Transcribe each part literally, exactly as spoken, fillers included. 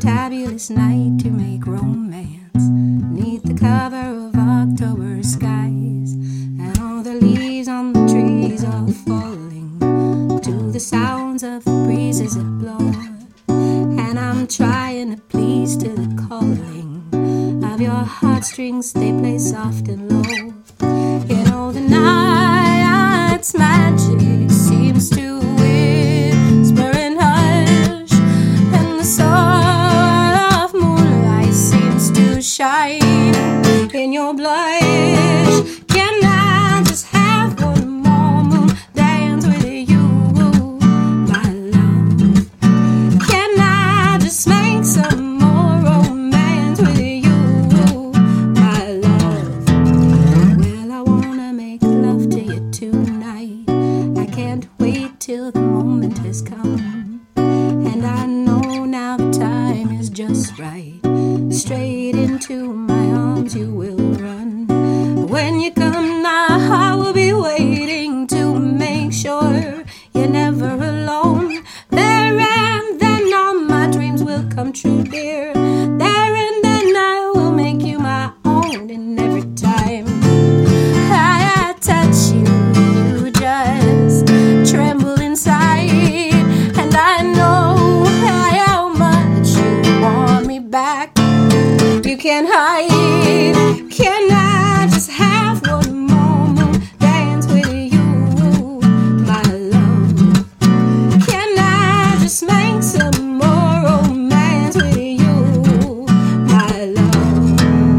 fantabulous night to make romance 'neath the cover of October skies, and all the leaves on the trees are falling to the sounds of the breezes that blow. And I'm trying to please to the calling of your heartstrings, they play soft and low. You know the night's magic seems to whisper and hush, and the sun of moonlight seems to shine in your blush. Can I just have one more moon dance with you, my love? Can I just make some more romance with you, my love? Well, I wanna make love to you tonight. I can't wait till the moment has come, and I know now the time is just right. Straight into my arms you will run. When you come now, I will be waiting to make sure you're never alone. There and then all my dreams will come true, dear. There and then I will make you my own, and every time I touch you, you just tremble inside, and I know how much you want me back. You can't hide. Can I just have one more moon dance with you, my love? Can I just make some more romance with you, my love?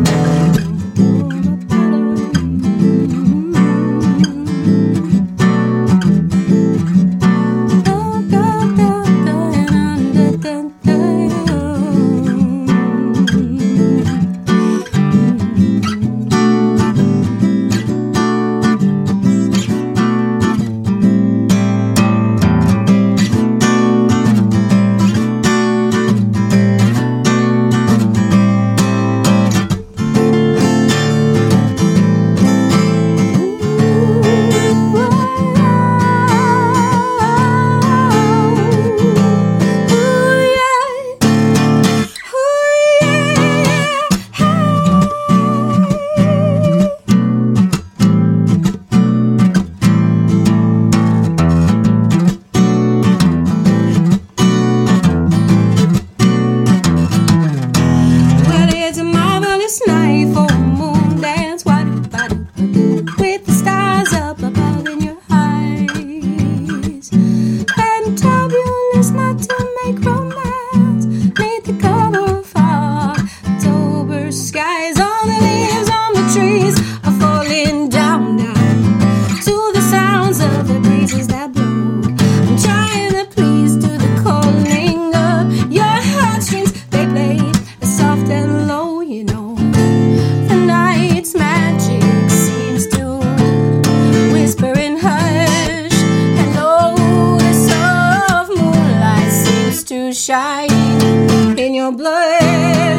Night for a moon dance, what with the stars up above in your eyes. Fantabulous night to make romance 'neath the cover of October skies. All the leaves on the trees are falling down, down to the sounds of the breezes that blow. I'm trying to please to the calling of your heartstrings, they play soft and low, you know. Magic seems to whisper and hush, and oh, the soft moonlight seems to shine in your blood.